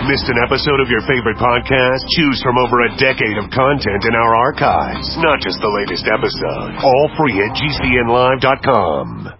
Missed an episode of your favorite podcast? Choose from over a decade of content in our archives, not just the latest episode. All free at GCNlive.com.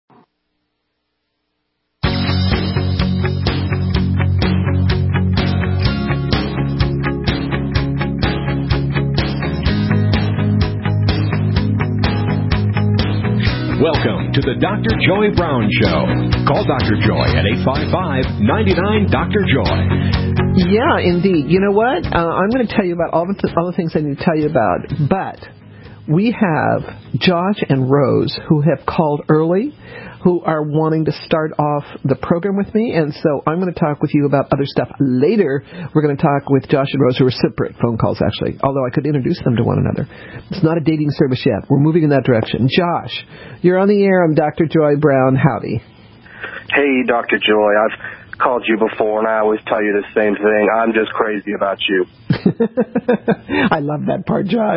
Welcome to the Dr. Joy Brown Show. Call Dr. Joy at 855-99-DR-JOY. Yeah, indeed. You know what? I'm going to tell you about all the things I need to tell you about. But we have Josh and Rose who have called early, who are wanting to start off the program with me. And so I'm going to talk with you about other stuff later. We're going to talk with Josh and Rose, who are separate phone calls, actually, although I could introduce them to one another. It's not a dating service yet. We're moving in that direction. Josh, you're on the air. I'm Dr. Joy Brown. Howdy. Hey, Dr. Joy. I've called you before, and I always tell you the same thing. I'm just crazy about you. I love that part, Josh.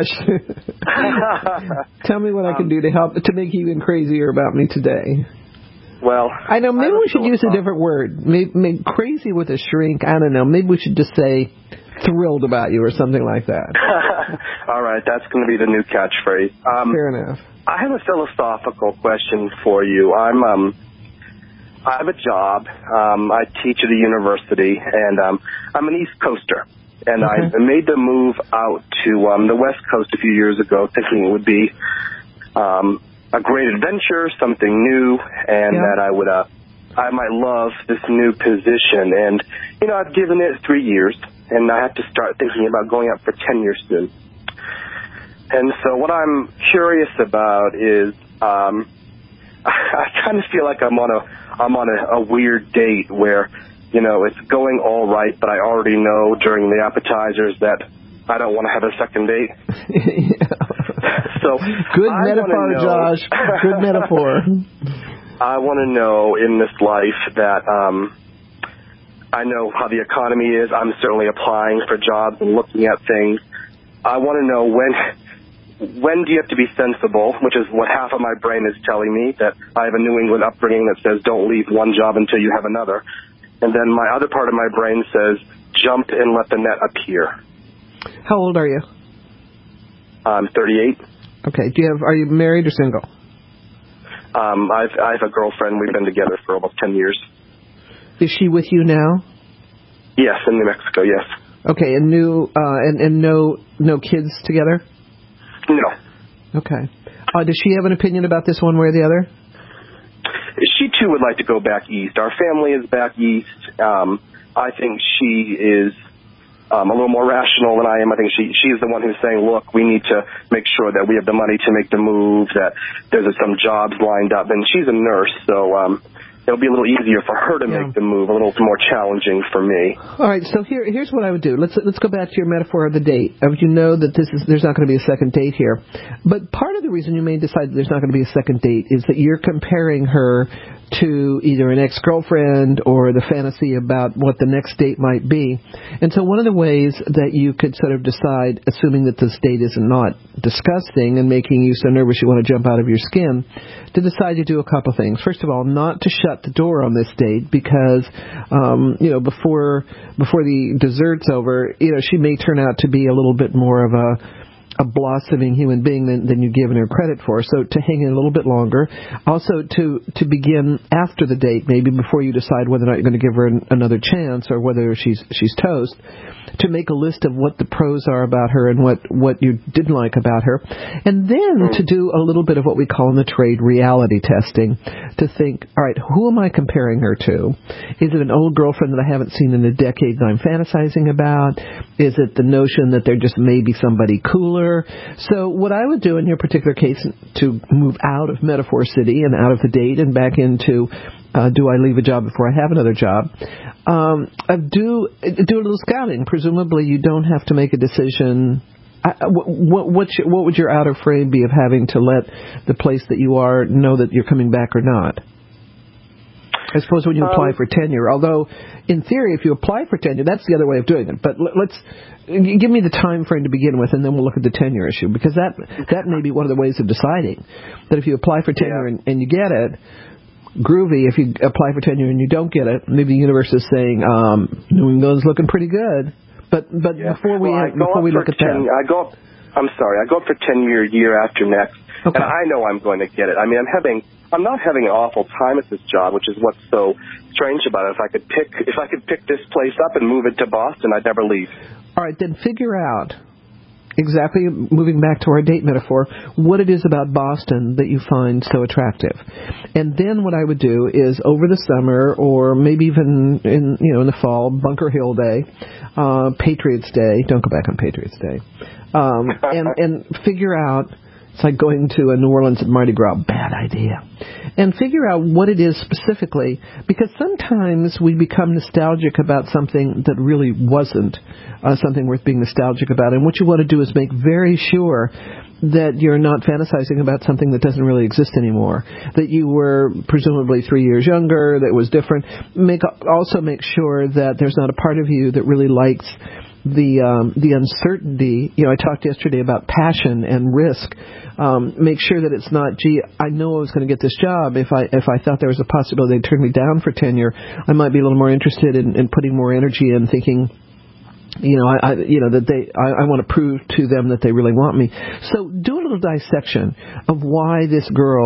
Tell me what I can do to help to make you even crazier about me today. Well, I know. Maybe we should use a different word. Maybe crazy with a shrink. I don't know. Maybe we should just say thrilled about you or something like that. All right, that's going to be the new catchphrase. Fair enough. I have a philosophical question for you. I have a job. I teach at a university, and I'm an East Coaster. And I made the move out to the West Coast a few years ago, thinking it would be a great adventure, something new, and that I might love this new position. And, I've given it 3 years, and I have to start thinking about going up for tenure soon. And so what I'm curious about is I kind of feel like I'm on a weird date where, it's going all right, but I already know during the appetizers that I don't want to have a second date. So good metaphor, Josh. Good metaphor. I want to know in this life that I know how the economy is. I'm certainly applying for jobs and looking at things. I want to know when do you have to be sensible, which is what half of my brain is telling me, that I have a New England upbringing that says don't leave one job until you have another. And then my other part of my brain says jump and let the net appear. How old are you? I'm 38. Okay. Are you married or single? I have a girlfriend. We've been together for almost 10 years. Is she with you now? Yes, in New Mexico, yes. Okay, and no kids together? No. Okay. Does she have an opinion about this one way or the other? She, too, would like to go back east. Our family is back east. I think she is a little more rational than I am. I think she is the one who's saying, look, we need to make sure that we have the money to make the move, that there's some jobs lined up. And she's a nurse, so it'll be a little easier for her to make the move, a little more challenging for me. All right, so here's what I would do. Let's go back to your metaphor of the date. You know that there's not going to be a second date here. But part of the reason you may decide that there's not going to be a second date is that you're comparing her to either an ex-girlfriend or the fantasy about what the next date might be. And so one of the ways that you could sort of decide, assuming that this date is not disgusting and making you so nervous you want to jump out of your skin, to decide to do a couple things. First of all, not to shut the door on this date because, before the dessert's over, she may turn out to be a little bit more of a blossoming human being than you've given her credit for. So to hang in a little bit longer. Also to begin after the date, maybe before you decide whether or not you're going to give her another chance or whether she's toast, to make a list of what the pros are about her and what you didn't like about her. And then to do a little bit of what we call in the trade reality testing, to think, all right, who am I comparing her to? Is it an old girlfriend that I haven't seen in a decade that I'm fantasizing about? Is it the notion that there just may be somebody cooler? So what I would do in your particular case to move out of Metaphor City and out of the date and back into do I leave a job before I have another job, do a little scouting. Presumably you don't have to make a decision. What would your outer frame be of having to let the place that you are know that you're coming back or not? I suppose when you apply for tenure, although in theory, if you apply for tenure, that's the other way of doing it. But let's give me the time frame to begin with, and then we'll look at the tenure issue, because that may be one of the ways of deciding that if you apply for tenure and you get it, groovy if you apply for tenure and you don't get it. Maybe the universe is saying New England's looking pretty good. But before we look at that, I go up for tenure year after next, and I know I'm going to get it. I mean, I'm not having an awful time at this job, which is what's so strange about it. If I could pick this place up and move it to Boston, I'd never leave. All right, then figure out exactly, moving back to our date metaphor, what it is about Boston that you find so attractive. And then what I would do is over the summer, or maybe even in the fall, Bunker Hill Day, Patriots Day. Don't go back on Patriots Day. And figure out. It's like going to a New Orleans at Mardi Gras. Bad idea. And figure out what it is specifically, because sometimes we become nostalgic about something that really wasn't something worth being nostalgic about. And what you want to do is make very sure that you're not fantasizing about something that doesn't really exist anymore, that you were presumably 3 years younger, that was different. Also make sure that there's not a part of you that really likes the uncertainty. I talked yesterday about passion and risk. Make sure that it's not, gee, I know I was going to get this job. If I thought there was a possibility they'd turn me down for tenure, I might be a little more interested in putting more energy in thinking, I want to prove to them that they really want me. So do a little dissection of why this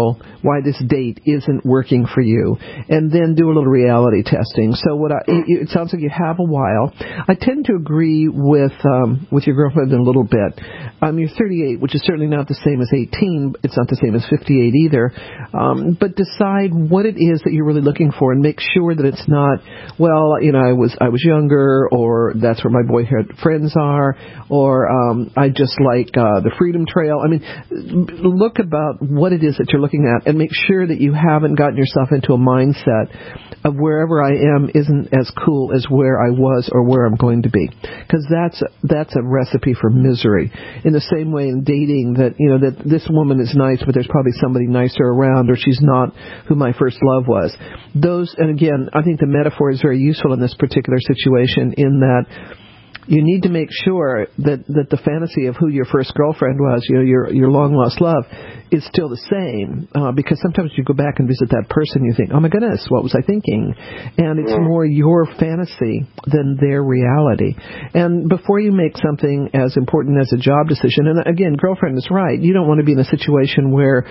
date isn't working for you, and then do a little reality testing. So it sounds like you have a while. I tend to agree with your girlfriend a little bit. You're 38, which is certainly not the same as 18. It's not the same as 58 either. But decide what it is that you're really looking for, and make sure that it's not, well, I was younger, or that's where my boyhood friends are, or I just like the Freedom Trail. I mean, look about what it is that you're looking at, and make sure that you haven't gotten yourself into a mindset of wherever I am isn't as cool as where I was or where I'm going to be, because that's a recipe for misery. In the same way in dating, that that this woman is nice, but there's probably somebody nicer around, or she's not who my first love was. And again, I think the metaphor is very useful in this particular situation, in that you need to make sure that the fantasy of who your first girlfriend was, your long-lost love, is still the same. Because sometimes you go back and visit that person, you think, oh my goodness, what was I thinking? And it's more your fantasy than their reality. And before you make something as important as a job decision, and again, girlfriend is right, you don't want to be in a situation where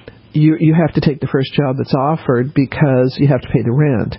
you have to take the first job that's offered because you have to pay the rent,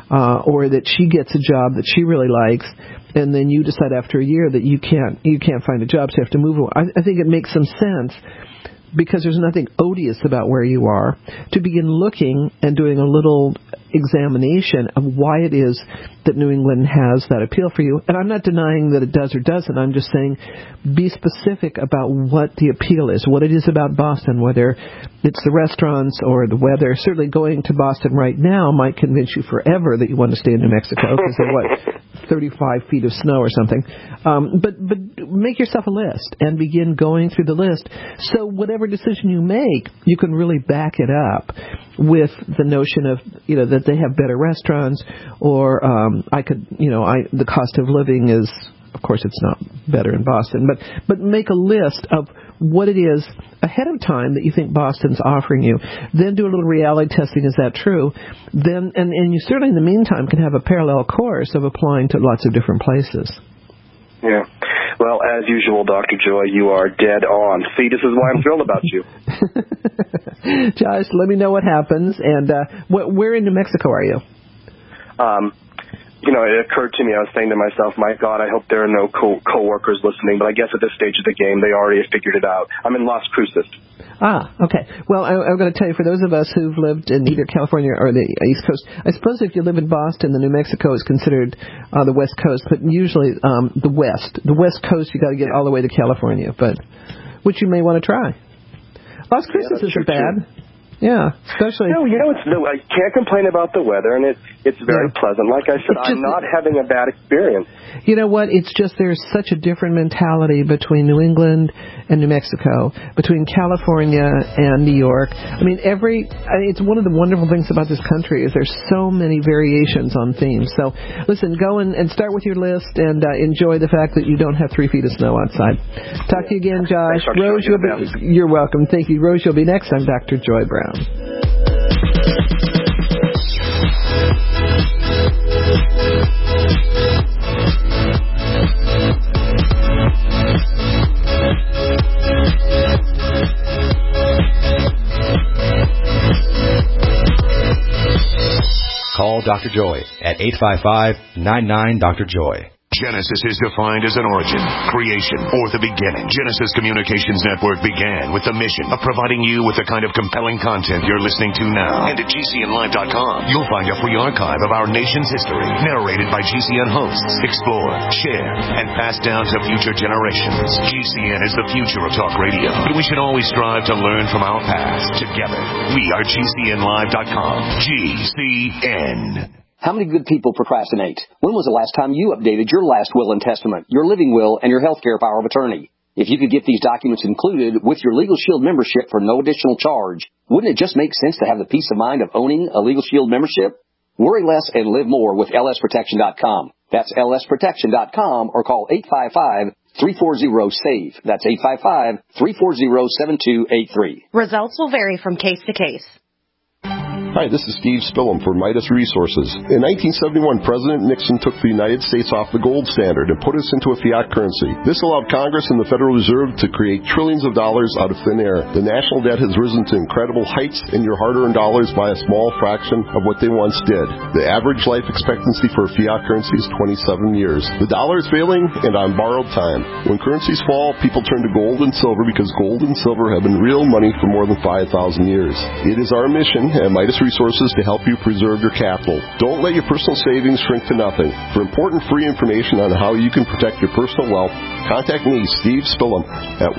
or that she gets a job that she really likes, and then you decide after a year that you can't find a job, so you have to move away. I think it makes some sense, because there's nothing odious about where you are, to begin looking and doing a little examination of why it is that New England has that appeal for you. And I'm not denying that it does or doesn't. I'm just saying be specific about what the appeal is, what it is about Boston, whether it's the restaurants or the weather. Certainly going to Boston right now might convince you forever that you want to stay in New Mexico, because they're 35 feet of snow or something. But make yourself a list and begin going through the list. So whatever decision you make, you can really back it up with the notion of, that they have better restaurants, or the cost of living is, of course, it's not better in Boston, but make a list of what it is ahead of time that you think Boston's offering you. Then do a little reality testing. Is that true? Then, and you certainly in the meantime can have a parallel course of applying to lots of different places. Yeah. Well, as usual, Dr. Joy, you are dead on. See, this is why I'm thrilled about you. Josh, let me know what happens. And where in New Mexico are you? It occurred to me, I was saying to myself, my God, I hope there are no co-workers listening, but I guess at this stage of the game, they already have figured it out. I'm in Las Cruces. Ah, okay. Well, I'm going to tell you, for those of us who've lived in either California or the East Coast, I suppose if you live in Boston, then New Mexico is considered the West Coast, but usually the West. The West Coast, you got to get all the way to California, but which you may want to try. Las Cruces isn't bad. Yeah, especially. No, I can't complain about the weather, and it's very pleasant. Like I said, I'm not having a bad experience. You know what? It's just there's such a different mentality between New England and New Mexico, between California and New York. I mean, it's one of the wonderful things about this country is there's so many variations on themes. So, listen, go and start with your list and enjoy the fact that you don't have 3 feet of snow outside. Talk to you again, Josh. Thanks, Rose, you're welcome. Thank you. Rose, you'll be next. I'm Dr. Joy Brown. Dr. Joy at 855-99-DR-JOY. Genesis is defined as an origin, creation, or the beginning. Genesis Communications Network began with the mission of providing you with the kind of compelling content you're listening to now. And at GCNlive.com, you'll find a free archive of our nation's history, narrated by GCN hosts, explored, shared, and passed down to future generations. GCN is the future of talk radio, and we should always strive to learn from our past. Together, we are GCNlive.com. GCN. How many good people procrastinate? When was the last time you updated your last will and testament, your living will, and your health care power of attorney? If you could get these documents included with your Legal Shield membership for no additional charge, wouldn't it just make sense to have the peace of mind of owning a Legal Shield membership? Worry less and live more with lsprotection.com. That's lsprotection.com or call 855-340-SAVE. That's 855-340-7283. Results will vary from case to case. Hi, this is Steve Spillum for Midas Resources. In 1971, President Nixon took the United States off the gold standard and put us into a fiat currency. This allowed Congress and the Federal Reserve to create trillions of dollars out of thin air. The national debt has risen to incredible heights, and your hard-earned dollars by a small fraction of what they once did. The average life expectancy for a fiat currency is 27 years. The dollar is failing and on borrowed time. When currencies fall, people turn to gold and silver because gold and silver have been real money for more than 5,000 years. It is our mission at Midas Resources to help you preserve your capital. Don't let your personal savings shrink to nothing. For important free information on how you can protect your personal wealth, contact me, Steve Spillum, at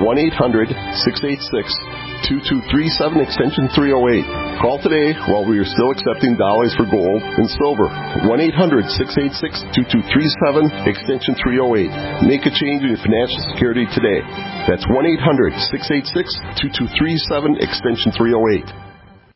1-800-686-2237, extension 308. Call today while we are still accepting dollars for gold and silver. 1-800-686-2237, extension 308. Make a change in your financial security today. That's 1-800-686-2237, extension 308.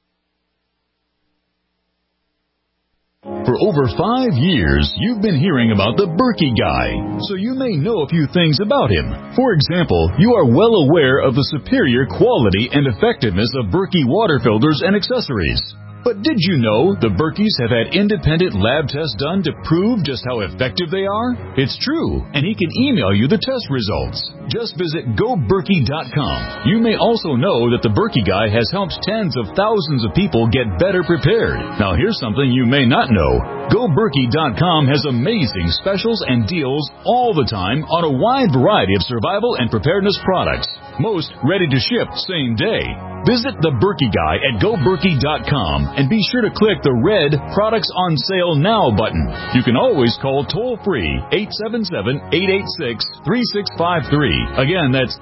For over 5 years, you've been hearing about the Berkey Guy, so you may know a few things about him. For example, you are well aware of the superior quality and effectiveness of Berkey water filters and accessories. But did you know the Berkeys have had independent lab tests done to prove just how effective they are? It's true, and he can email you the test results. Just visit GoBerkey.com. You may also know that the Berkey Guy has helped tens of thousands of people get better prepared. Now here's something you may not know. GoBerkey.com has amazing specials and deals all the time on a wide variety of survival and preparedness products. Most ready to ship same day. Visit the Berkey Guy at GoBerkey.com and be sure to click the red Products on Sale Now button. You can always call toll-free 877-886-3653. Again, that's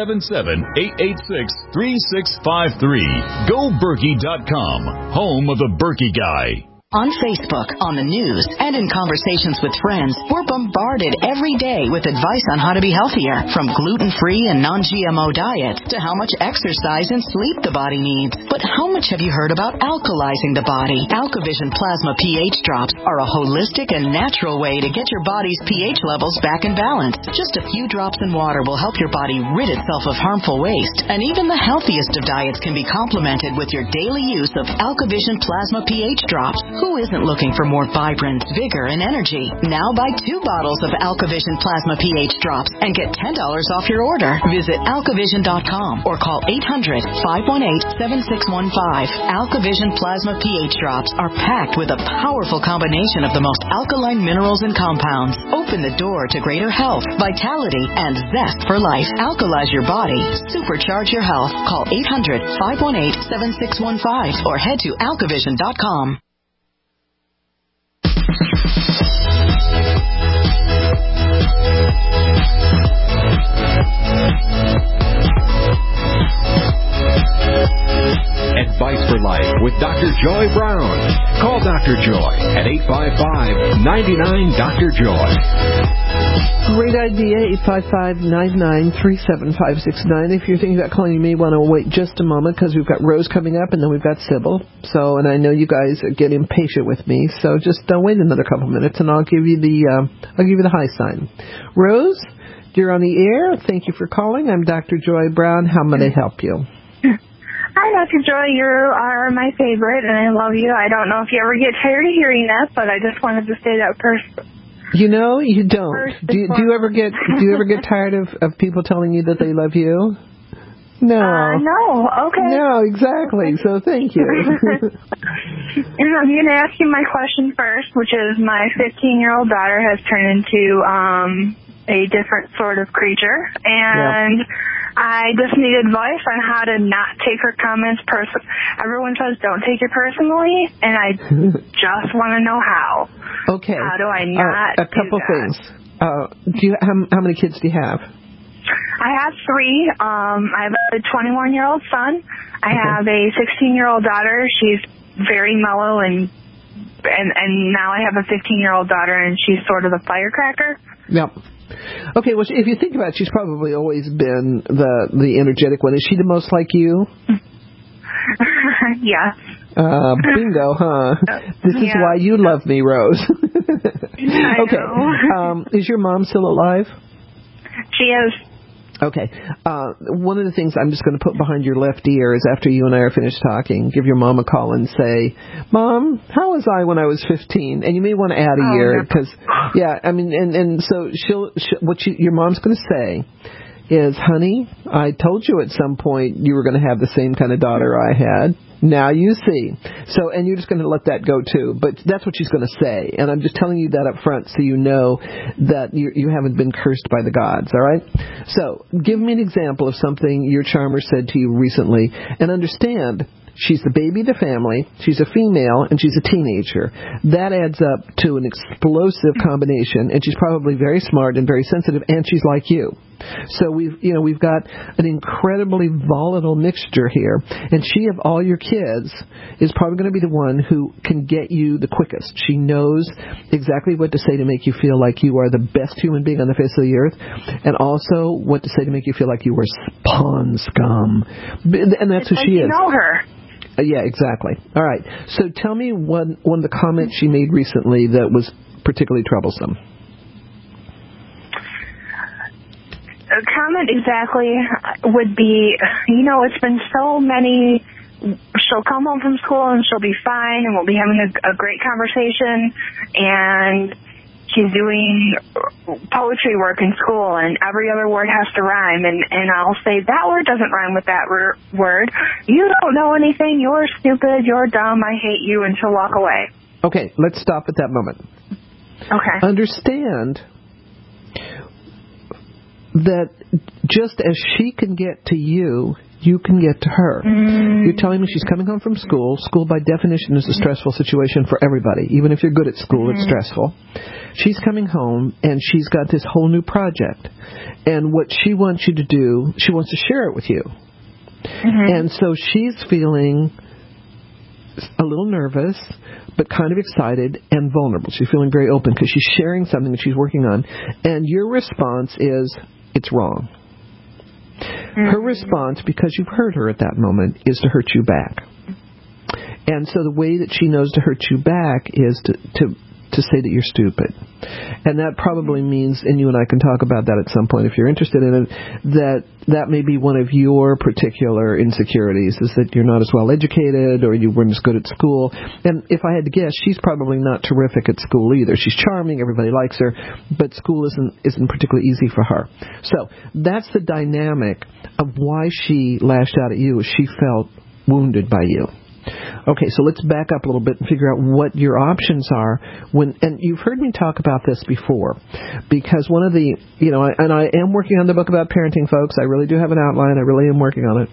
877-886-3653. GoBerkey.com, home of the Berkey Guy. On Facebook, on the news, and in conversations with friends, we're bombarded every day with advice on how to be healthier, from gluten-free and non-GMO diets to how much exercise and sleep the body needs. But how much have you heard about alkalizing the body? AlkaVision Plasma pH drops are a holistic and natural way to get your body's pH levels back in balance. Just a few drops in water will help your body rid itself of harmful waste, and even the healthiest of diets can be complemented with your daily use of AlkaVision Plasma pH drops. Who isn't looking for more vibrance, vigor, and energy? Now buy 2 bottles of AlkaVision Plasma pH drops and get $10 off your order. Visit AlkaVision.com or call 800-518-7615. AlkaVision Plasma pH drops are packed with a powerful combination of the most alkaline minerals and compounds. Open the door to greater health, vitality, and zest for life. Alkalize your body. Supercharge your health. Call 800-518-7615 or head to AlkaVision.com. Advice for Life with Dr. Joy Brown. Call Dr. Joy at 855-99-DR-JOY. Great idea, 855-993-7569. If you're thinking about calling, you may want to wait just a moment because we've got Rose coming up and then we've got Sybil. So, and I know you guys get impatient with me, so just wait another couple minutes and I'll give you the high sign. Rose, you're on the air. Thank you for calling. I'm Dr. Joy Brown. How may I help you? Hi, Dr. Joy. You are my favorite, and I love you. I don't know if you ever get tired of hearing that, but I just wanted to say that first. You know, you don't. Do you ever get tired of people telling you that they love you? No. No. Okay. No, exactly. So thank you. I'm going to ask you my question first, which is my 15-year-old daughter has turned into a different sort of creature, and I just need advice on how to not take her comments personally. Everyone says don't take it personally, and I just want to know how. Okay. How do I not a couple things. Do you how many kids do you have? I have 3. I have a 21-year-old son. I have a 16-year-old daughter. She's very mellow, and now I have a 15-year-old daughter, and she's sort of a firecracker. Yep. Okay, well, if you think about it, she's probably always been the energetic one. Is she the most like you? Yes. Bingo, huh? This is why you love me, Rose. Okay. Is your mom still alive? She is. Okay. One of the things I'm just going to put behind your left ear is after you and I are finished talking, give your mom a call and say, Mom, how was I when I was 15? And you may want to add a year because, and so your mom's going to say is, honey, I told you at some point you were going to have the same kind of daughter I had. Now you see. So, and you're just going to let that go too. But that's what she's going to say. And I'm just telling you that up front so you know that you haven't been cursed by the gods, all right? So, give me an example of something your charmer said to you recently. And understand, she's the baby of the family, she's a female, and she's a teenager. That adds up to an explosive combination, and she's probably very smart and very sensitive, and she's like you. So we've got an incredibly volatile mixture here, and she, of all your kids, is probably going to be the one who can get you the quickest. She knows exactly what to say to make you feel like you are the best human being on the face of the earth, and also what to say to make you feel like you were pawn scum. And that's who she is. You know her. Yeah, exactly. All right. So tell me one of the comments she made recently that was particularly troublesome. A comment exactly would be, it's been so many, she'll come home from school and she'll be fine and we'll be having a great conversation, and she's doing poetry work in school and every other word has to rhyme, and I'll say, that word doesn't rhyme with that word. You don't know anything. You're stupid. You're dumb. I hate you. And she'll walk away. Okay, let's stop at that moment. Okay. Understand that just as she can get to you, you can get to her. You're telling me she's coming home from school. School, by definition, is a stressful situation for everybody. Even if you're good at school, it's stressful. She's coming home, and she's got this whole new project. And what she wants you to do, she wants to share it with you. And so she's feeling a little nervous, but kind of excited and vulnerable. She's feeling very open because she's sharing something that she's working on. And your response is, it's wrong. Her response, because you've hurt her at that moment, is to hurt you back. And so the way that she knows to hurt you back is to say that you're stupid. And that probably means, and you and I can talk about that at some point if you're interested in it, that may be one of your particular insecurities, is that you're not as well educated or you weren't as good at school. And if I had to guess, she's probably not terrific at school either. She's charming, everybody likes her, but school isn't particularly easy for her. So that's the dynamic of why she lashed out at you. She felt wounded by you. Okay, so let's back up a little bit and figure out what your options are. And you've heard me talk about this before, because one of the, and I am working on the book about parenting, folks. I really do have an outline. I really am working on it.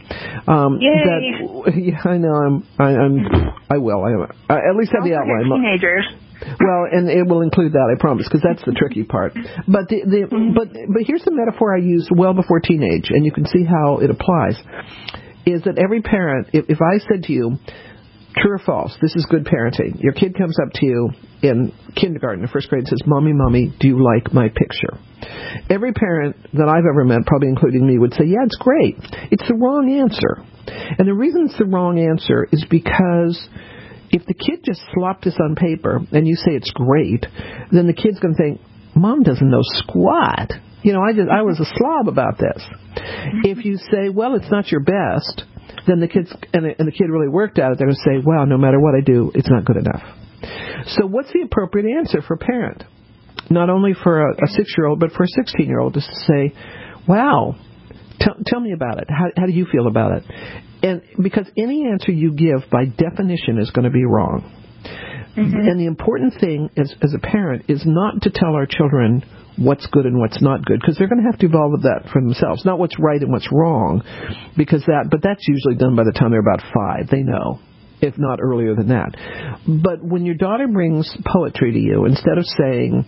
Yay! I know. I will. I at least have the outline. Teenagers. Well, and it will include that, I promise, because that's the tricky part. But but here's the metaphor I used well before teenage, and you can see how it applies. Is that every parent, if I said to you, true or false, this is good parenting. Your kid comes up to you in kindergarten, in first grade, and says, Mommy, do you like my picture? Every parent that I've ever met, probably including me, would say, yeah, it's great. It's the wrong answer. And the reason it's the wrong answer is because if the kid just slopped this on paper and you say it's great, then the kid's going to think, Mom doesn't know squat. I was a slob about this. If you say, well, it's not your best, then the kids, and the kid really worked at it, they're going to say, wow, no matter what I do, it's not good enough. So what's the appropriate answer for a parent? Not only for a 6-year-old, but for a 16-year-old, is to say, wow, Tell me about it. How do you feel about it? And because any answer you give, by definition, is going to be wrong. Mm-hmm. And the important thing as a parent is not to tell our children what's good and what's not good, because they're going to have to evolve with that for themselves. Not what's right and what's wrong, but that's usually done by the time they're about 5. They know, if not earlier than that. But when your daughter brings poetry to you, instead of saying,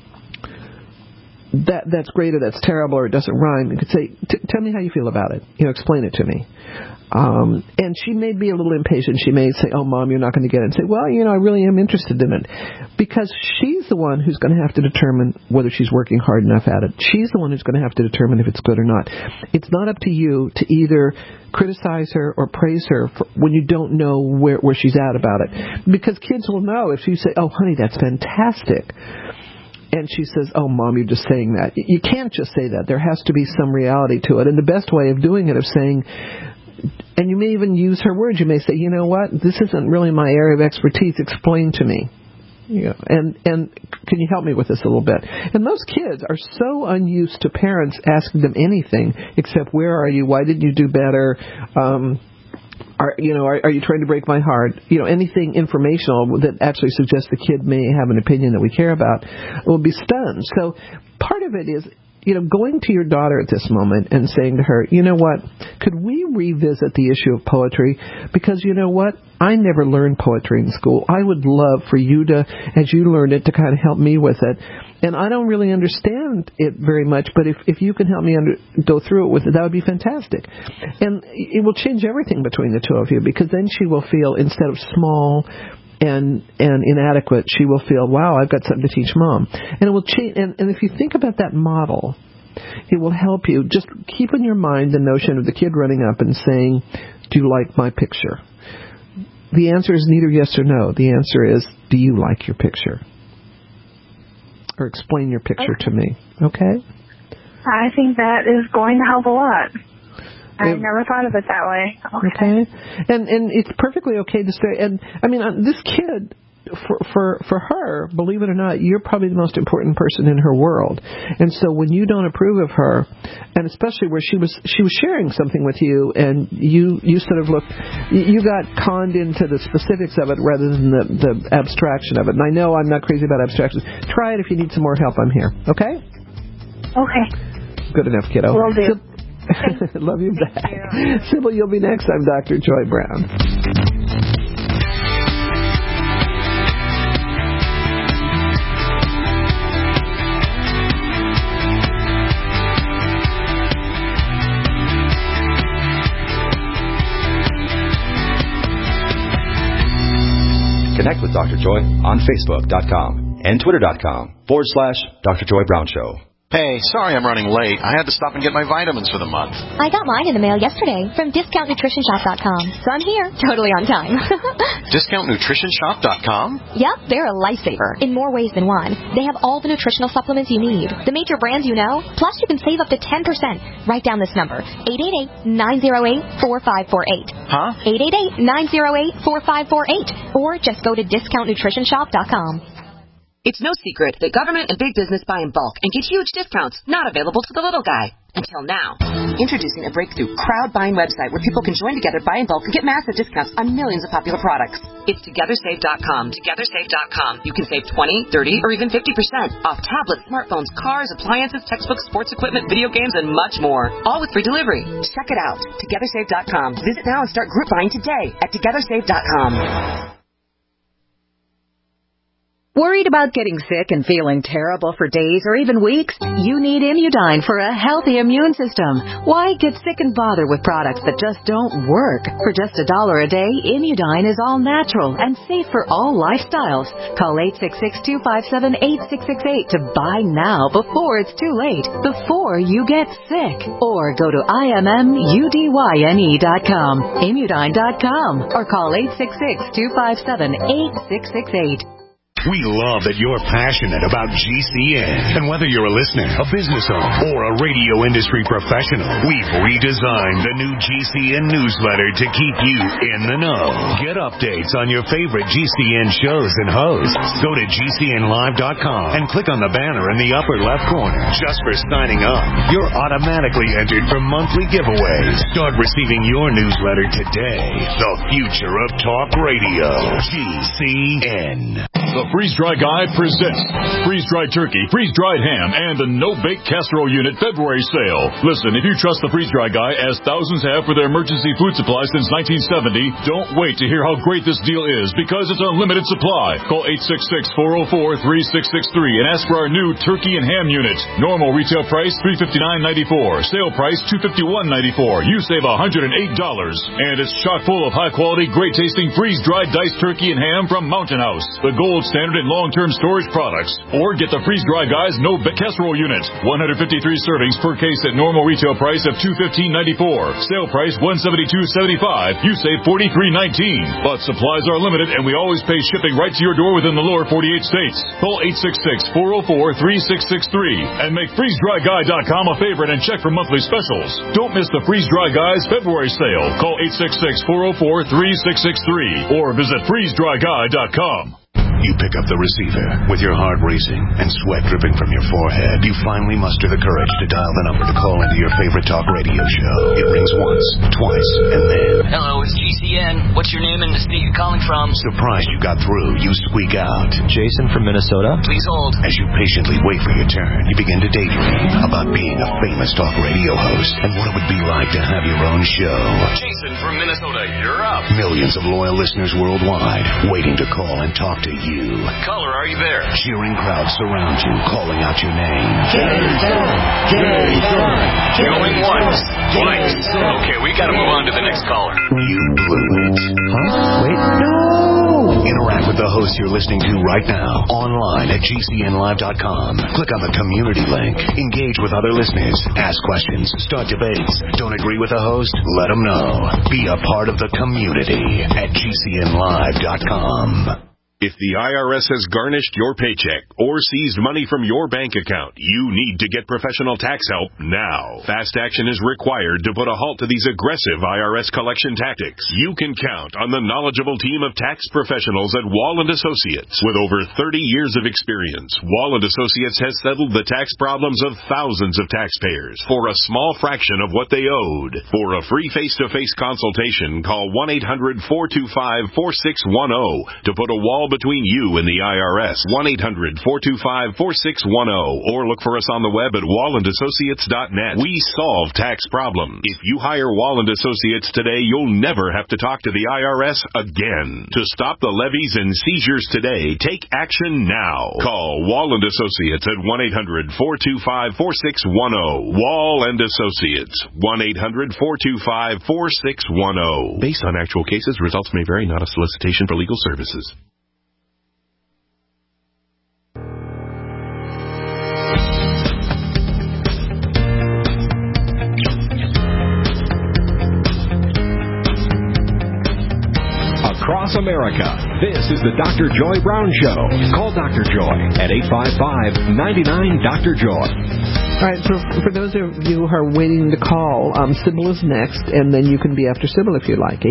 that's great or that's terrible or it doesn't rhyme, you could say, tell me how you feel about it. Explain it to me. And she may be a little impatient. She may say, oh, Mom, you're not going to get it. And say, well, I really am interested in it. Because she's the one who's going to have to determine whether she's working hard enough at it. She's the one who's going to have to determine if it's good or not. It's not up to you to either criticize her or praise her when you don't know where she's at about it. Because kids will know if you say, oh, honey, that's fantastic. And she says, oh, Mom, you're just saying that. You can't just say that. There has to be some reality to it. And the best way of doing it is saying, and you may even use her words. You may say, you know what, this isn't really my area of expertise. Explain to me. And can you help me with this a little bit? And those kids are so unused to parents asking them anything except, where are you? Why didn't you do better? Are you trying to break my heart? Anything informational that actually suggests the kid may have an opinion that we care about will be stunned. So part of it is, going to your daughter at this moment and saying to her, you know what, could we revisit the issue of poetry? Because you know what, I never learned poetry in school. I would love for you to, as you learned it, to kind of help me with it. And I don't really understand it very much, but if you can help me go through it with it, that would be fantastic. And it will change everything between the two of you, because then she will feel, instead of small and inadequate, she will feel, wow, I've got something to teach Mom. And it will change. And if you think about that model, it will help you. Just keep in your mind the notion of the kid running up and saying, do you like my picture? The answer is neither yes or no. The answer is, do you like your picture? Or explain your picture to me. Okay? I think that is going to help a lot. I never thought of it that way. Okay. And it's perfectly okay to say, and I mean, this kid, for her, believe it or not, you're probably the most important person in her world. And so when you don't approve of her, and especially where she was sharing something with you, and you sort of you got conned into the specifics of it rather than the abstraction of it. And I know I'm not crazy about abstractions. Try it if you need some more help. I'm here. Okay? Okay. Good enough, kiddo. Will do. Love you back. Sybil, you'll be next. I'm Dr. Joy Brown. Connect with Dr. Joy on Facebook.com and Twitter.com/Dr. Joy Brown Show. Hey, sorry I'm running late. I had to stop and get my vitamins for the month. I got mine in the mail yesterday from DiscountNutritionShop.com, so I'm here, totally on time. DiscountNutritionShop.com? Yep, they're a lifesaver in more ways than one. They have all the nutritional supplements you need, the major brands you know, plus you can save up to 10%. Write down this number, 888-908-4548. Huh? 888-908-4548. Or just go to DiscountNutritionShop.com. It's no secret that government and big business buy in bulk and get huge discounts not available to the little guy. Until now. Introducing a breakthrough crowd buying website where people can join together, buy in bulk, and get massive discounts on millions of popular products. It's TogetherSave.com. TogetherSave.com. You can save 20, 30, or even 50% off tablets, smartphones, cars, appliances, textbooks, sports equipment, video games, and much more. All with free delivery. Check it out. TogetherSave.com. Visit now and start group buying today at TogetherSave.com. Worried about getting sick and feeling terrible for days or even weeks? You need Immudyne for a healthy immune system. Why get sick and bother with products that just don't work? For just $1 a day, Immudyne is all natural and safe for all lifestyles. Call 866-257-8668 to buy now before it's too late, before you get sick. Or go to IMMUDYNE.com, Immudyne.com, or call 866-257-8668. We love that you're passionate about GCN. And whether you're a listener, a business owner, or a radio industry professional, we've redesigned the new GCN newsletter to keep you in the know. Get updates on your favorite GCN shows and hosts. Go to GCNlive.com and click on the banner in the upper left corner. Just for signing up, you're automatically entered for monthly giveaways. Start receiving your newsletter today. The future of talk radio. GCN. The Freeze-Dry Guy presents freeze-dried turkey, freeze-dried ham, and the no-bake casserole unit February sale. Listen, if you trust the Freeze-Dry Guy, as thousands have for their emergency food supply since 1970, don't wait to hear how great this deal is, because it's unlimited supply. Call 866-404-3663 and ask for our new turkey and ham unit. Normal retail price $359.94. Sale price $251.94. You save $108. And it's chock full of high-quality, great-tasting freeze-dried diced turkey and ham from Mountain House, the gold standard in long-term storage products. Or get the Freeze-Dry Guy's no-bake casserole unit. 153 servings per case at normal retail price of $215.94. Sale price $172.75. You save $43.19. But supplies are limited, and we always pay shipping right to your door within the lower 48 states. Call 866-404-3663 and make FreezeDryGuy.com a favorite and check for monthly specials. Don't miss the Freeze-Dry Guy's February sale. Call 866-404-3663 or visit FreezeDryGuy.com. You pick up the receiver with your heart racing and sweat dripping from your forehead. You finally muster the courage to dial the number to call into your favorite talk radio show. It rings once, twice, and then... Hello, it's GCN. What's your name and the state you're calling from? Surprised you got through, you squeak out. Jason from Minnesota. Please hold. As you patiently wait for your turn, you begin to daydream about being a famous talk radio host and what it would be like to have your own show. Jason from Minnesota, you're up. Millions of loyal listeners worldwide waiting to call and talk to you. Caller, are you there? Cheering crowds surround you, calling out your name. Jason! Going once, twice. Okay, we gotta move on to the next caller. You blew it. Huh? Wait, no! Interact with the host you're listening to right now, online at GCNlive.com. Click on the community link. Engage with other listeners. Ask questions. Start debates. Don't agree with the host? Let them know. Be a part of the community at GCNlive.com. If the IRS has garnished your paycheck or seized money from your bank account, you need to get professional tax help now. Fast action is required to put a halt to these aggressive IRS collection tactics. You can count on the knowledgeable team of tax professionals at Wall & Associates. With over 30 years of experience, Wall & Associates has settled the tax problems of thousands of taxpayers for a small fraction of what they owed. For a free face-to-face consultation, call 1-800-425-4610 to put a wall between you and the IRS. 1-800-425-4610 or look for us on the web at wallandassociates.net. We solve tax problems. If you hire Wall & Associates today, you'll never have to talk to the IRS again. To stop the levies and seizures today, take action now. Call Wall & Associates at 1-800-425-4610. Wall & Associates. 1-800-425-4610. Based on actual cases, results may vary, not a solicitation for legal services. Across America, this is the Dr. Joy Brown Show. Call Dr. Joy at 855-99-DR-JOY. All right, for those of you who are waiting to call, Sybil is next, and then you can be after Sybil if you like,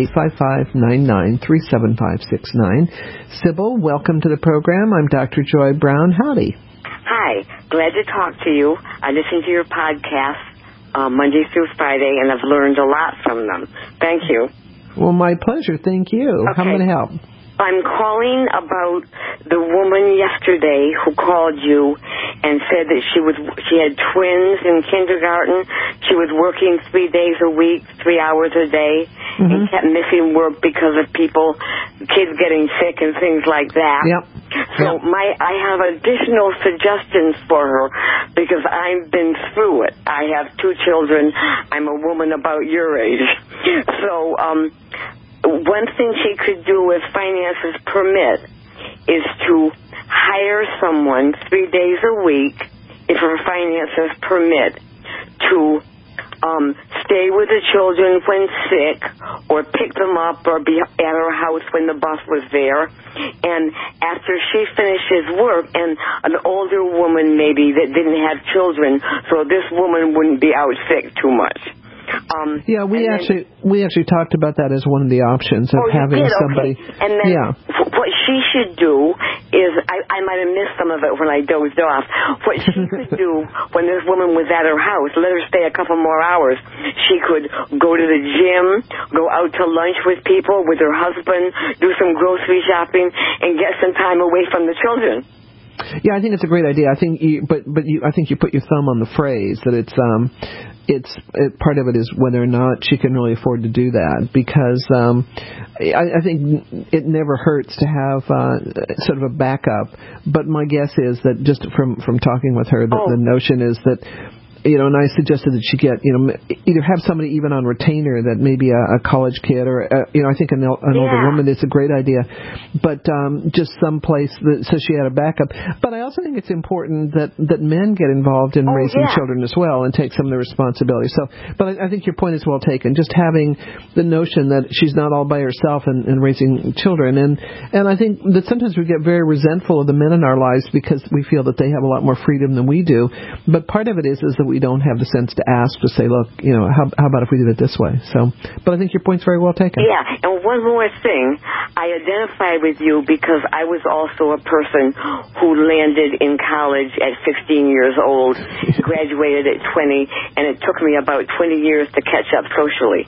855-99-37569. Sybil, welcome to the program. I'm Dr. Joy Brown. Howdy. Hi, glad to talk to you. I listen to your podcast Monday through Friday, and I've learned a lot from them. Thank you. Well, my pleasure. Thank you. Okay. How am I going to help? I'm calling about the woman yesterday who called you and said that she had twins in kindergarten. She was working 3 days a week, 3 hours a day, and kept missing work because of kids getting sick and things like that. Yep. So I have additional suggestions for her because I've been through it. I have 2 children. I'm a woman about your age. So, one thing she could do if finances permit is to hire someone 3 days a week, if her finances permit, to stay with the children when sick or pick them up or be at her house when the bus was there. And after she finishes work, and an older woman maybe that didn't have children, so this woman wouldn't be out sick too much. We actually talked about that as one of the options of having somebody. Okay. And then what she should do is, I might have missed some of it when I dozed off. What she could do when this woman was at her house, let her stay a couple more hours. She could go to the gym, go out to lunch with people, with her husband, do some grocery shopping, and get some time away from the children. Yeah, I think it's a great idea. I think, I think you put your thumb on the phrase that it's part of it is whether or not she can really afford to do that, because I think it never hurts to have sort of a backup. But my guess is that just from talking with her, that the notion is that. And I suggested that she get, either have somebody even on retainer that maybe a college kid or, I think an older woman is a great idea, but just someplace so she had a backup. But I also think it's important that men get involved in raising children as well and take some of the responsibility. So, but I think your point is well taken. Just having the notion that she's not all by herself in raising children, and I think that sometimes we get very resentful of the men in our lives because we feel that they have a lot more freedom than we do. But part of it is that we don't have the sense to ask, to say, look, how about if we did it this way? So, but I think your point's very well taken. Yeah, and one more thing. I identify with you because I was also a person who landed in college at 16 years old, graduated at 20, and it took me about 20 years to catch up socially.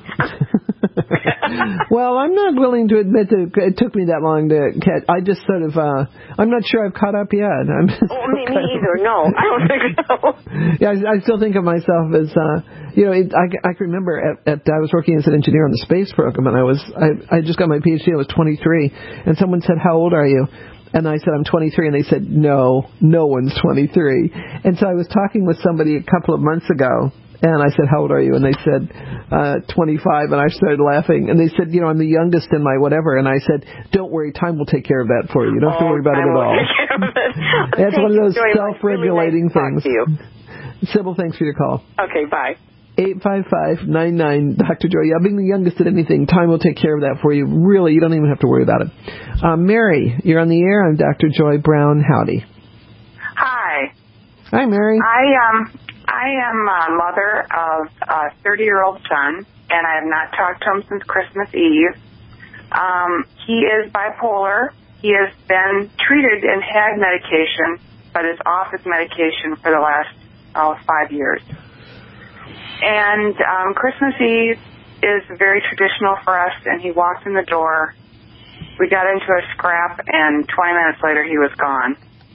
Well, I'm not willing to admit that it took me that long to catch. I just sort of, I'm not sure I've caught up yet. Me either. No, I don't think so. Yeah, I still think of myself as, I can remember I was working as an engineer on the space program, and I just got my PhD. I was 23, and someone said, "How old are you?" And I said, "I'm 23," and they said, "No one's 23." And so I was talking with somebody a couple of months ago. And I said, "How old are you?" And they said, 25. And I started laughing. And they said, "I'm the youngest in my whatever." And I said, "Don't worry, time will take care of that for you. You don't have to worry about it at all." That's one of those self-regulating things. Sybil, thanks for your call. Okay, bye. 855-99 Dr. Joy. Yeah, being the youngest at anything, time will take care of that for you. Really, you don't even have to worry about it. Mary, you're on the air. I'm Dr. Joy Brown. Howdy. Hi. Hi, Mary. I am a mother of a 30-year-old son, and I have not talked to him since Christmas Eve. He is bipolar. He has been treated and had medication, but is off his medication for the last 5 years. And Christmas Eve is very traditional for us, and he walked in the door. We got into a scrap, and 20 minutes later he was gone.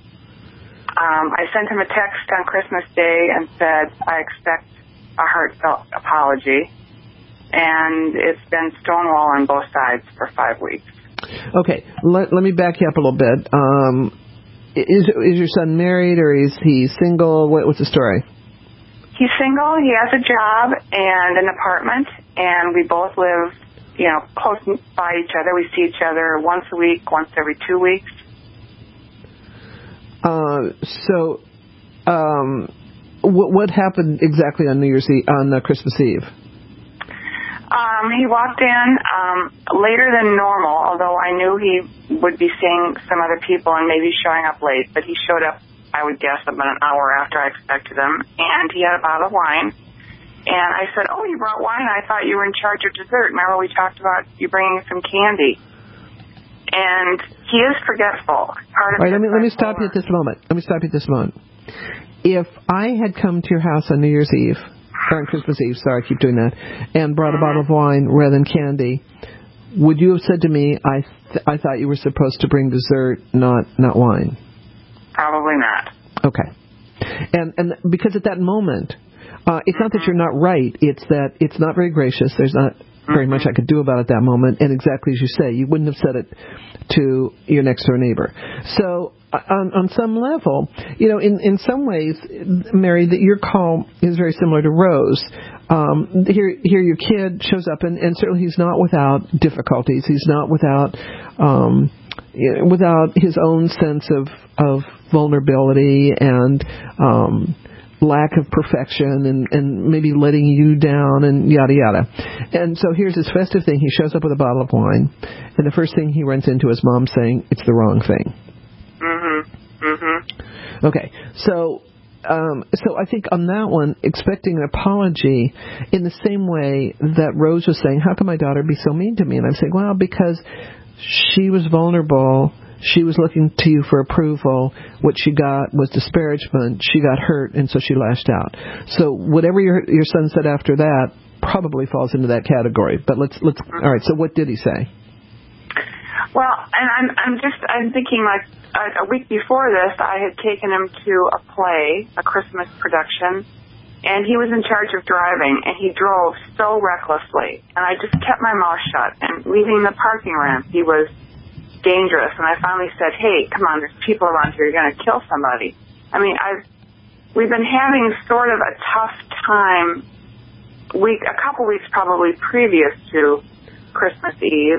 I sent him a text on Christmas Day and said, I expect a heartfelt apology. And it's been stonewall on both sides for 5 weeks. Okay, let me back you up a little bit. Is your son married, or is he single? What's the story? He's single. He has a job and an apartment, and we both live, close by each other. We see each other once a week, once every 2 weeks. What happened exactly on Christmas Eve? He walked in later than normal, although I knew he would be seeing some other people and maybe showing up late. But he showed up, I would guess, about an hour after I expected him, and he had a bottle of wine. And I said, "Oh, you brought wine? I thought you were in charge of dessert. Remember we talked about you bringing some candy?" And he is forgetful. All right, let me stop you at this moment. If I had come to your house on New Year's Eve, or on Christmas Eve, sorry, I keep doing that, and brought a bottle of wine rather than candy, would you have said to me, I thought you were supposed to bring dessert, not wine? Probably not. Okay. And because at that moment, it's not that you're not right, it's that it's not very gracious. There's not very much I could do about it at that moment. And exactly as you say, you wouldn't have said it to your next door neighbor. So on some level, in some ways, Mary, that your call is very similar to Rose. Here your kid shows up, and certainly he's not without difficulties. He's not without his own sense of vulnerability and lack of perfection and maybe letting you down and yada yada. And so here's his festive thing. He shows up with a bottle of wine, and the first thing he runs into is Mom saying it's the wrong thing. Okay, so I think on that one, expecting an apology in the same way that Rose was saying, how can my daughter be so mean to me? And I'm saying, well, because she was vulnerable. She was looking to you for approval. What she got was disparagement. She got hurt, and so she lashed out. So whatever your son said after that probably falls into that category. But let's all right. So what did he say? Well, and I'm thinking like a week before this, I had taken him to a play, a Christmas production, and he was in charge of driving, and he drove so recklessly, and I just kept my mouth shut. And leaving the parking ramp, he was dangerous, and I finally said, hey, come on, there's people around here, you're going to kill somebody. I mean, we've been having sort of a tough time a couple weeks probably previous to Christmas Eve,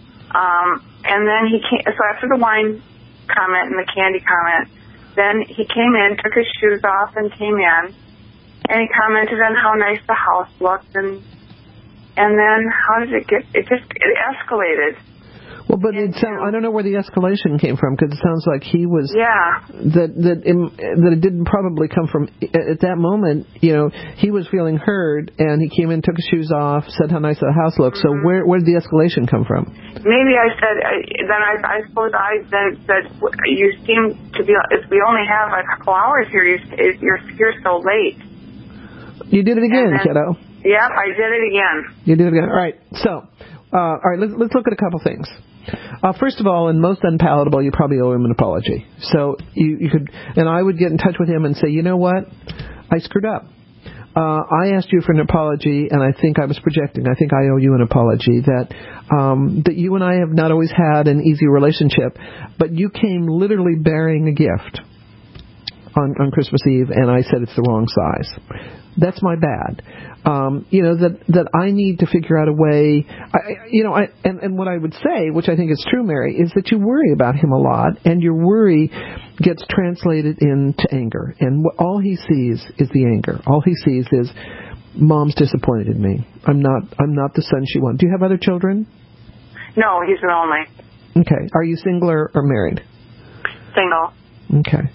and then he came, so after the wine comment and the candy comment, then he came in, took his shoes off and came in, and he commented on how nice the house looked, and then how did it escalated. Well, but I don't know where the escalation came from, because it sounds like he was that it didn't probably come from at that moment. You know, he was feeling heard, and he came in, took his shoes off, said how nice the house looked. So where did the escalation come from? Maybe I said I suppose I then said, you seem to be. If we only have a couple hours here, you're here so late. You did it again, kiddo. Yep, I did it again. You did it again. All right. So, all right. Let's look at a couple things. First of all, and most unpalatable, you probably owe him an apology. So you could, and I would get in touch with him and say, you know what, I screwed up. I asked you for an apology, and I think I was projecting. I think I owe you an apology that you and I have not always had an easy relationship, but you came literally bearing a gift on Christmas Eve, and I said it's the wrong size. That's my bad. That I need to figure out a way, and what I would say, which I think is true, Mary, is that you worry about him a lot, and your worry gets translated into anger. And all he sees is the anger. All he sees is, Mom's disappointed in me. I'm not the son she wanted. Do you have other children? No, he's an only. Okay. Are you single or married? Single. Okay.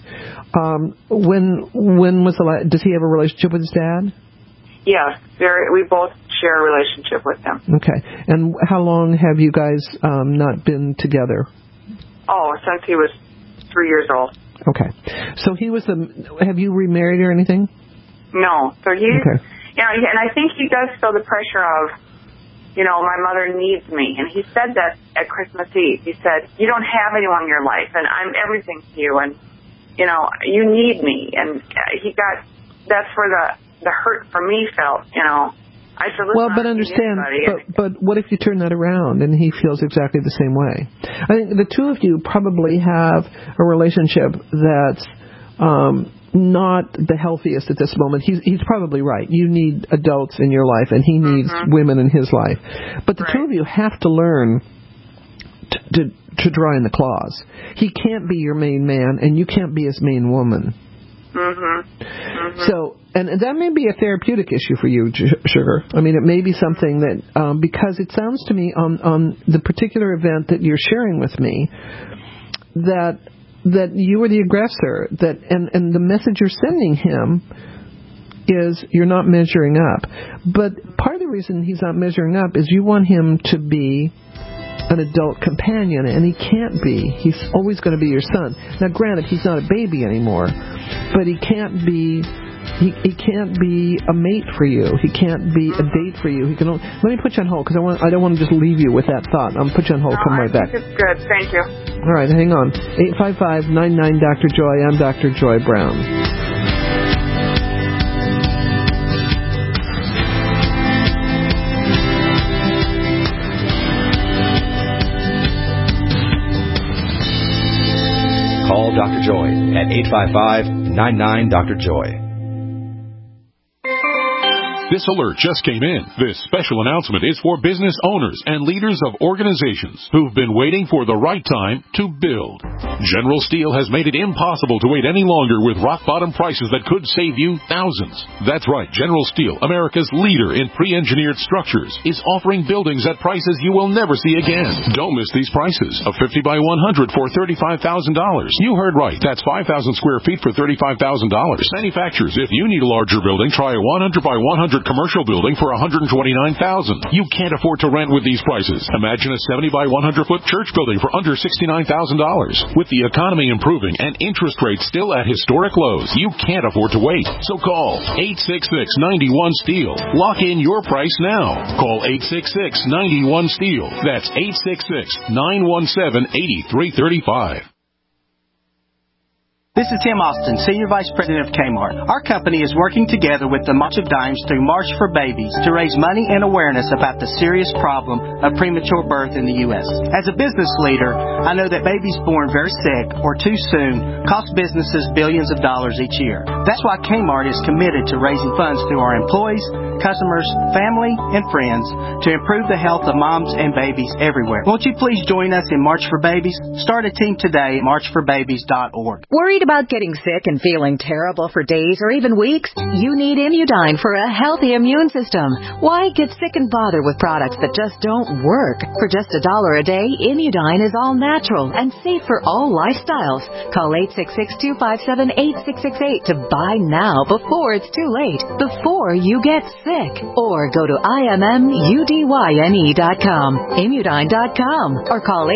When was the last? Does he have a relationship with his dad? Yes, we both share a relationship with him. Okay. And how long have you guys not been together? Oh, since he was 3 years old. Okay. So he was have you remarried or anything? No. So okay. And I think he does feel the pressure of, my mother needs me. And he said that at Christmas Eve. He said, you don't have anyone in your life, and I'm everything to you, and, you need me. And that's where the hurt for me felt, I said, listen, well, but understand, but what if you turn that around and he feels exactly the same way? I think the two of you probably have a relationship that's not the healthiest at this moment. He's probably right. You need adults in your life, and he needs women in his life. But the two of you have to learn to draw in the claws. He can't be your main man, and you can't be his main woman. So, and that may be a therapeutic issue for you, Sugar. I mean, it may be something that, because it sounds to me on the particular event that you're sharing with me, that you were the aggressor, and the message you're sending him is you're not measuring up. But part of the reason he's not measuring up is you want him to be an adult companion, and he can't be. He's always going to be your son. Now, granted, he's not a baby anymore, but he can't be. He can't be a mate for you. He can't be a date for you. Let me put you on hold, because I don't want to just leave you with that thought. I'm put you on hold. No, Come right back. It's good. Thank you. All right, hang on. 855-99-Dr. Joy. I'm Dr. Joy Brown. Call Dr. Joy at 855-99-Dr. Joy. This alert just came in. This special announcement is for business owners and leaders of organizations who've been waiting for the right time to build. General Steel has made it impossible to wait any longer with rock-bottom prices that could save you thousands. That's right, General Steel, America's leader in pre-engineered structures, is offering buildings at prices you will never see again. Don't miss these prices. A 50 by 100 for $35,000. You heard right. That's 5,000 square feet for $35,000. Manufacturers, if you need a larger building, try a 100 by 100 commercial building for $129,000. You can't afford to rent with these prices. Imagine a 70 by 100 foot church building for under $69,000. With the economy improving and interest rates still at historic lows, you can't afford to wait. So call 866-91-STEEL. Lock in your price now. Call 866-91-STEEL. That's 866-917-8335. This is Tim Austin, Senior Vice President of Kmart. Our company is working together with the March of Dimes through March for Babies to raise money and awareness about the serious problem of premature birth in the U.S. As a business leader, I know that babies born very sick or too soon cost businesses billions of dollars each year. That's why Kmart is committed to raising funds through our employees, customers, family, and friends to improve the health of moms and babies everywhere. Won't you please join us in March for Babies? Start a team today at marchforbabies.org. Worried about getting sick and feeling terrible for days or even weeks? You need Immudyne for a healthy immune system. Why get sick and bother with products that just don't work? For just $1 a day, Immudyne is all natural and safe for all lifestyles. Call 866-257-8668 to buy now before it's too late, before you get sick. Or go to IMMUDYNE.com, Immudyne.com, or call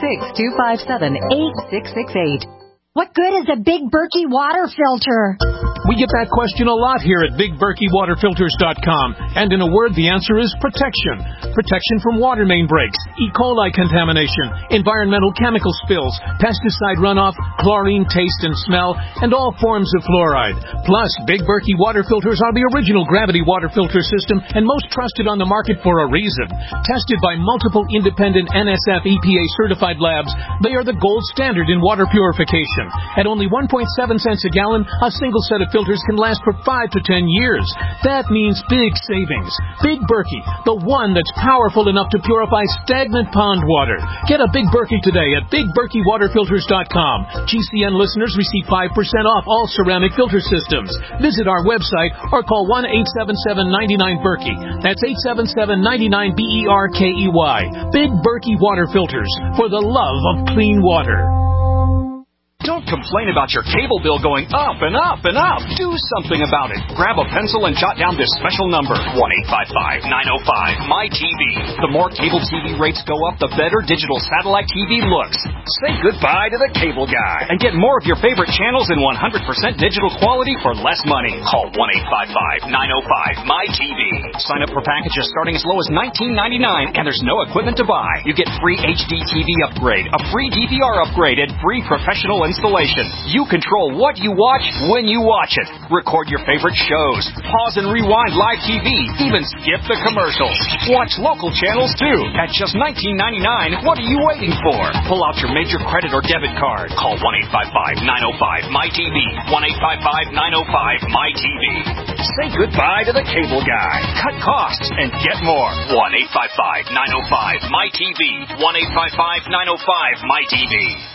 866-257-8668. What good is a Big Berkey water filter? We get that question a lot here at BigBerkeyWaterFilters.com. And in a word, the answer is protection. Protection from water main breaks, E. coli contamination, environmental chemical spills, pesticide runoff, chlorine taste and smell, and all forms of fluoride. Plus, Big Berkey water filters are the original gravity water filter system and most trusted on the market for a reason. Tested by multiple independent NSF EPA certified labs, they are the gold standard in water purification. At only 1.7 cents a gallon, a single set of filters can last for 5 to 10 years. That means big savings. Big Berkey, the one that's powerful enough to purify stagnant pond water. Get a Big Berkey today at BigBerkeyWaterFilters.com. GCN listeners receive 5% off all ceramic filter systems. Visit our website or call 1-877-99-BERKEY. That's 877-99-BERKEY. Big Berkey Water Filters, for the love of clean water. Don't complain about your cable bill going up and up and up. Do something about it. Grab a pencil and jot down this special number, 1-855-905-MY-TV. The more cable TV rates go up, the better digital satellite TV looks. Say goodbye to the cable guy and get more of your favorite channels in 100% digital quality for less money. Call 1-855-905-MY-TV. Sign up for packages starting as low as $19.99, and there's no equipment to buy. You get free HD TV upgrade, a free DVR upgrade, and free professional installation. You control what you watch when you watch it. Record your favorite shows. Pause and rewind live TV. Even skip the commercials. Watch local channels too. At just $19.99, what are you waiting for? Pull out your major credit or debit card. Call 1-855-905-MY-TV. 1-855-905-MY-TV. Say goodbye to the cable guy. Cut costs and get more. 1-855-905-MY-TV. 1-855-905-MY-TV.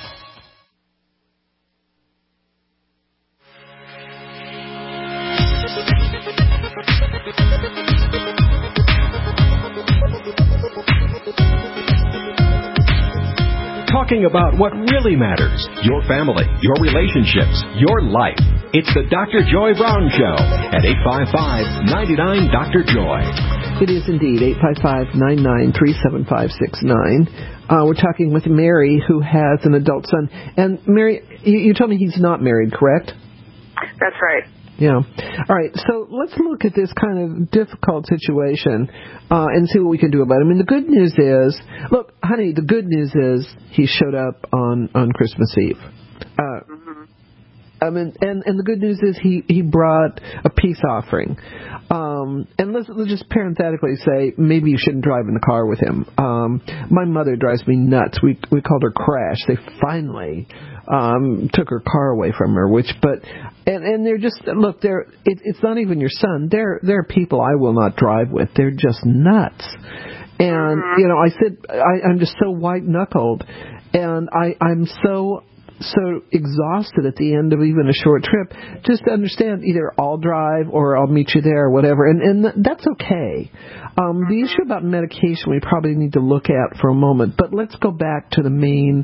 Talking about what really matters, your family, your relationships, your life. It's the Dr. Joy Brown Show at 855-99-DR-JOY. It is indeed 855-993-7569. We're talking with Mary, who has an adult son. And Mary, you told me he's not married, correct? That's right. Yeah. All right. So let's look at this kind of difficult situation and see what we can do about it. I mean, the good news is, look, honey, the good news is he showed up on Christmas Eve. I mean, and the good news is he brought a peace offering. And let's just parenthetically say maybe you shouldn't drive in the car with him. My mother drives me nuts. We called her Crash. They finally took her car away from her. And they're just look. It's not even your son. They're people I will not drive with. They're just nuts. And I said I'm just so white knuckled, and I'm so exhausted at the end of even a short trip, just to understand either I'll drive or I'll meet you there or whatever, and that's okay. The issue about medication we probably need to look at for a moment, but let's go back to the main,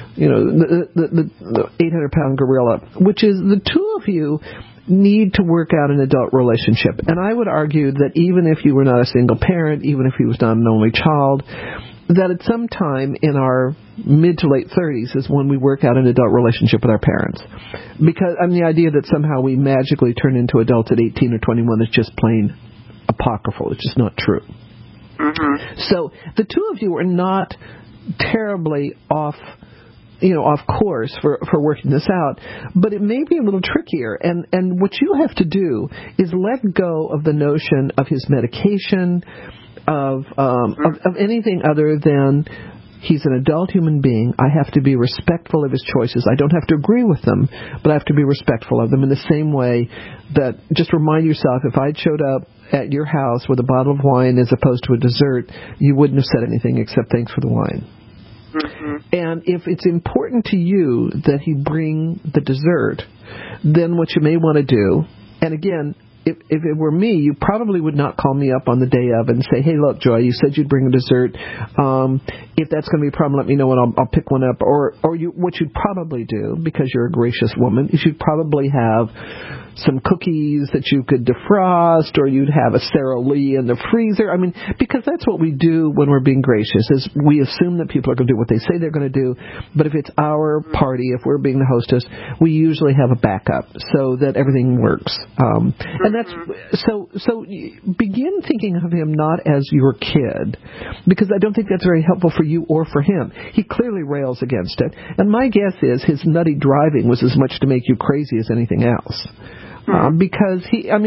the 800-pound gorilla, which is the two of you need to work out an adult relationship. And I would argue that even if you were not a single parent, even if he was not an only child, that at some time in our mid to late 30s is when we work out an adult relationship with our parents. Because the idea that somehow we magically turn into adults at 18 or 21 is just plain apocryphal. It's just not true. So the two of you are not terribly off course for working this out, but it may be a little trickier. And what you have to do is let go of the notion of his medication, of anything other than he's an adult human being. I have to be respectful of his choices. I don't have to agree with them, but I have to be respectful of them in the same way that, just remind yourself, if I'd showed up at your house with a bottle of wine as opposed to a dessert, you wouldn't have said anything except thanks for the wine. And if it's important to you that he bring the dessert, then what you may want to do, and again, if it were me, you probably would not call me up on the day of and say, hey, look, Joy, you said you'd bring a dessert. If that's going to be a problem, let me know and I'll pick one up. Or what you'd probably do, because you're a gracious woman, is you'd probably have some cookies that you could defrost, or you'd have a Sara Lee in the freezer. Because that's what we do when we're being gracious, is we assume that people are going to do what they say they're going to do. But if it's our party, if we're being the hostess, we usually have a backup so that everything works. And that's so begin thinking of him not as your kid, because I don't think that's very helpful for you or for him. He clearly rails against it. And my guess is his nutty driving was as much to make you crazy as anything else. Because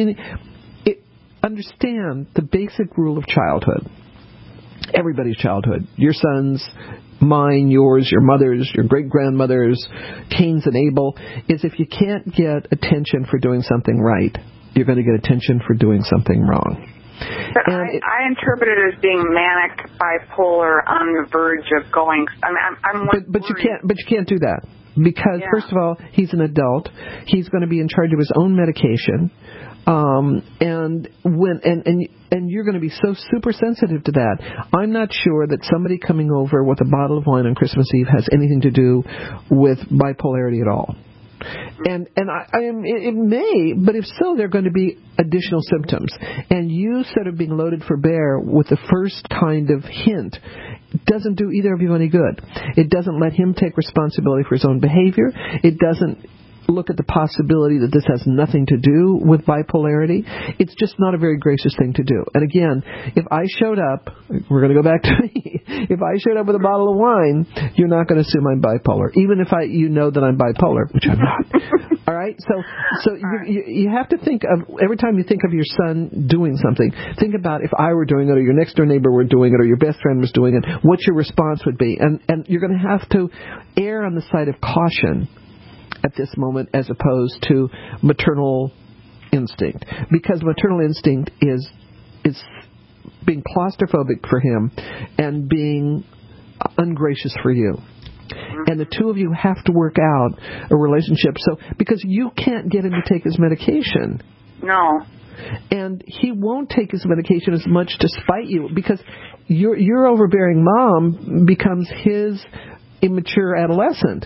understand the basic rule of childhood. Everybody's childhood. Your son's, mine, yours, your mother's, your great-grandmother's, Cain's and Abel, is if you can't get attention for doing something right, you're going to get attention for doing something wrong. But I interpret it as being manic, bipolar, on the verge of going. But you can't do that. Because, first of all, he's an adult. He's going to be in charge of his own medication. And you're going to be so super sensitive to that. I'm not sure that somebody coming over with a bottle of wine on Christmas Eve has anything to do with bipolarity at all. And it may, but if so, there are going to be additional symptoms. And you sort of being loaded for bear with the first kind of hint doesn't do either of you any good. It doesn't let him take responsibility for his own behavior. It doesn't look at the possibility that this has nothing to do with bipolarity. It's just not a very gracious thing to do. And again, if I showed up, we're going to go back to me, if I showed up with a bottle of wine, you're not going to assume I'm bipolar, even if you know that I'm bipolar, which I'm not. All right? So you have to think of, every time you think of your son doing something, think about if I were doing it, or your next door neighbor were doing it, or your best friend was doing it, what your response would be. And you're going to have to err on the side of caution at this moment, as opposed to maternal instinct, because maternal instinct is being claustrophobic for him and being ungracious for you. And the two of you have to work out a relationship. So, because you can't get him to take his medication. No. And he won't take his medication as much to spite you, because your overbearing mom becomes his immature adolescent.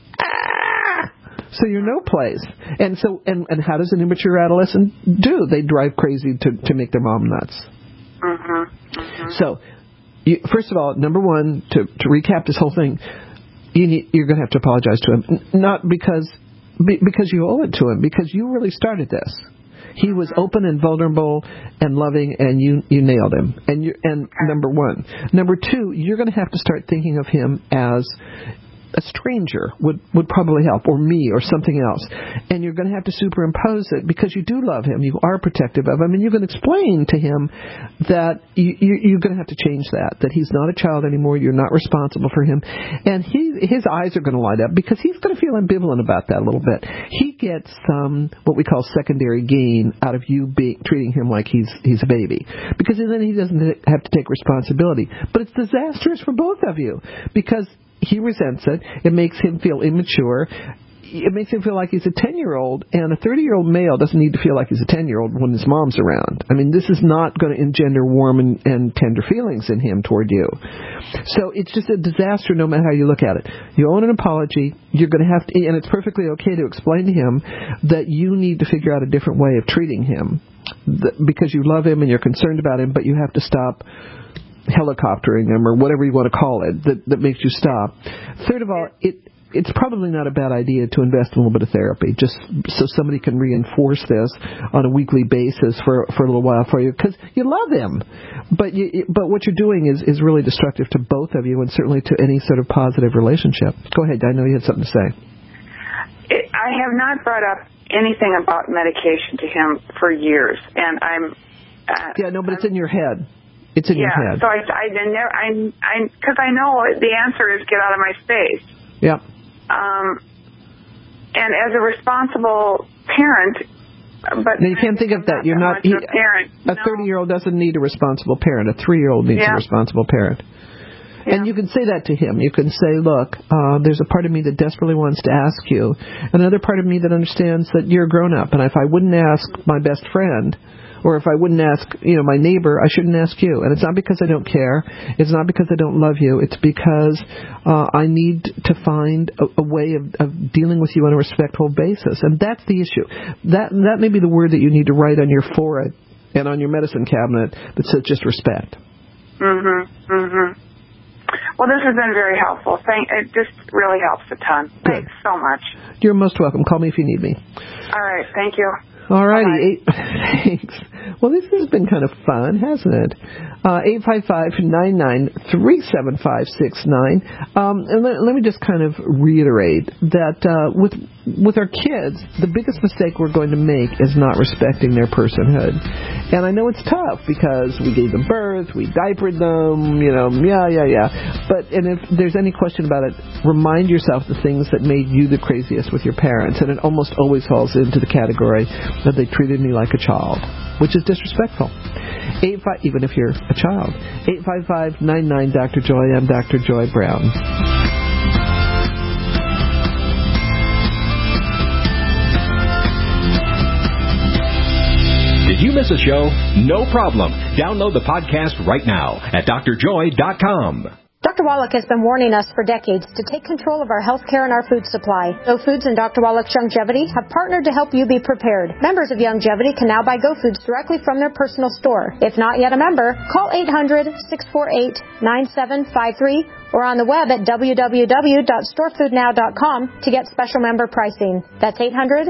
So you're no place. And so, and how does an immature adolescent do? They drive crazy to make their mom nuts. So, first of all, number one, to recap this whole thing, you're going to have to apologize to him. Not because you owe it to him, because you really started this. He was open and vulnerable and loving, and you nailed him. And number one. Number two, you're going to have to start thinking of him as a stranger would probably help, or me, or something else. And you're going to have to superimpose it because you do love him. You are protective of him, and you can explain to him that you're going to have to change that he's not a child anymore. You're not responsible for him. And his eyes are going to light up because he's going to feel ambivalent about that a little bit. He gets some, what we call secondary gain out of you treating him like he's a baby, because then he doesn't have to take responsibility. But it's disastrous for both of you because he resents it. It makes him feel immature. It makes him feel like he's a 10-year-old, and a 30-year-old male doesn't need to feel like he's a 10-year-old when his mom's around. I mean, this is not going to engender warm and tender feelings in him toward you. So it's just a disaster no matter how you look at it. You owe an apology. You're going to have to, and it's perfectly okay to explain to him that you need to figure out a different way of treating him because you love him and you're concerned about him, but you have to stop helicoptering him or whatever you want to call it that makes you stop. Third of all, it's probably not a bad idea to invest in a little bit of therapy, just so somebody can reinforce this on a weekly basis for a little while for you, because you love him. But what you're doing is really destructive to both of you and certainly to any sort of positive relationship. Go ahead. I know you had something to say. I have not brought up anything about medication to him for years, and I'm... but it's in your head. It's in your head. So I because I know the answer is get out of my space. Yeah. And as a responsible parent, but now you can't think of that. You're not a parent. A 30-year-old doesn't need a responsible parent. A 3-year-old needs a responsible parent. Yeah. And you can say that to him. You can say, look, there's a part of me that desperately wants to ask you, another part of me that understands that you're a grown-up, and if I wouldn't ask my best friend, or if I wouldn't ask, my neighbor, I shouldn't ask you. And it's not because I don't care. It's not because I don't love you. It's because I need to find a way of dealing with you on a respectful basis. And that's the issue. That may be the word that you need to write on your forehead and on your medicine cabinet that says just respect. Mm-hmm. Mm-hmm. Well, this has been very helpful. It just really helps a ton. Good. Thanks so much. You're most welcome. Call me if you need me. All right. Thank you. All righty. Thanks. Well, this has been kind of fun, hasn't it? 855-993-7569. And let me just kind of reiterate that with our kids, the biggest mistake we're going to make is not respecting their personhood. And I know it's tough because we gave them birth, we diapered them, But if there's any question about it, remind yourself the things that made you the craziest with your parents. And it almost always falls into the category that they treated me like a child, which is disrespectful. Even if you're a child. 855-99-Dr. Joy. I'm Dr. Joy Brown. Did you miss a show? No problem. Download the podcast right now at drjoy.com. Dr. Wallach has been warning us for decades to take control of our health care and our food supply. Go Foods and Dr. Wallach's Youngevity have partnered to help you be prepared. Members of Youngevity can now buy Go Foods directly from their personal store. If not yet a member, call 800-648-9753 or on the web at www.storefoodnow.com to get special member pricing. That's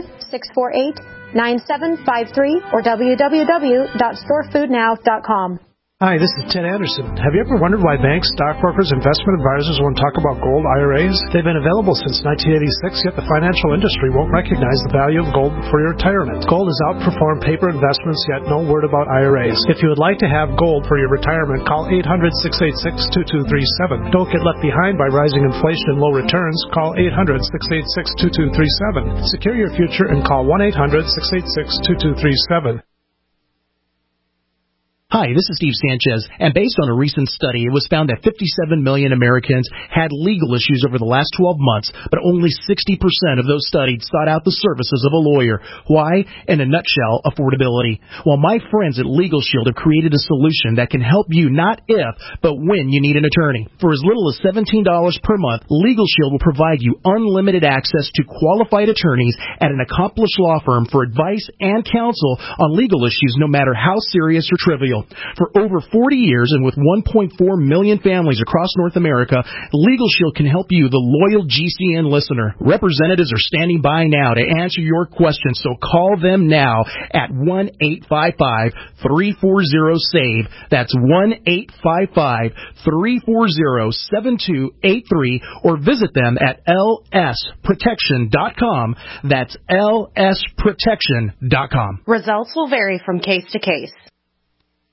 800-648-9753 or www.storefoodnow.com. Hi, this is Ted Anderson. Have you ever wondered why banks, stockbrokers, investment advisors won't talk about gold IRAs? They've been available since 1986, yet the financial industry won't recognize the value of gold for your retirement. Gold has outperformed paper investments, yet no word about IRAs. If you would like to have gold for your retirement, call 800-686-2237. Don't get left behind by rising inflation and low returns. Call 800-686-2237. Secure your future and call 1-800-686-2237. Hi, this is Steve Sanchez, and based on a recent study, it was found that 57 million Americans had legal issues over the last 12 months, but only 60% of those studied sought out the services of a lawyer. Why? In a nutshell, affordability. Well, my friends at Legal Shield have created a solution that can help you not if, but when you need an attorney. For as little as $17 per month, Legal Shield will provide you unlimited access to qualified attorneys at an accomplished law firm for advice and counsel on legal issues, no matter how serious or trivial. For over 40 years and with 1.4 million families across North America, Legal Shield can help you, the loyal GCN listener. Representatives are standing by now to answer your questions, so call them now at 1-855-340-SAVE. That's 1-855-340-7283, or visit them at lsprotection.com. That's lsprotection.com. Results will vary from case to case.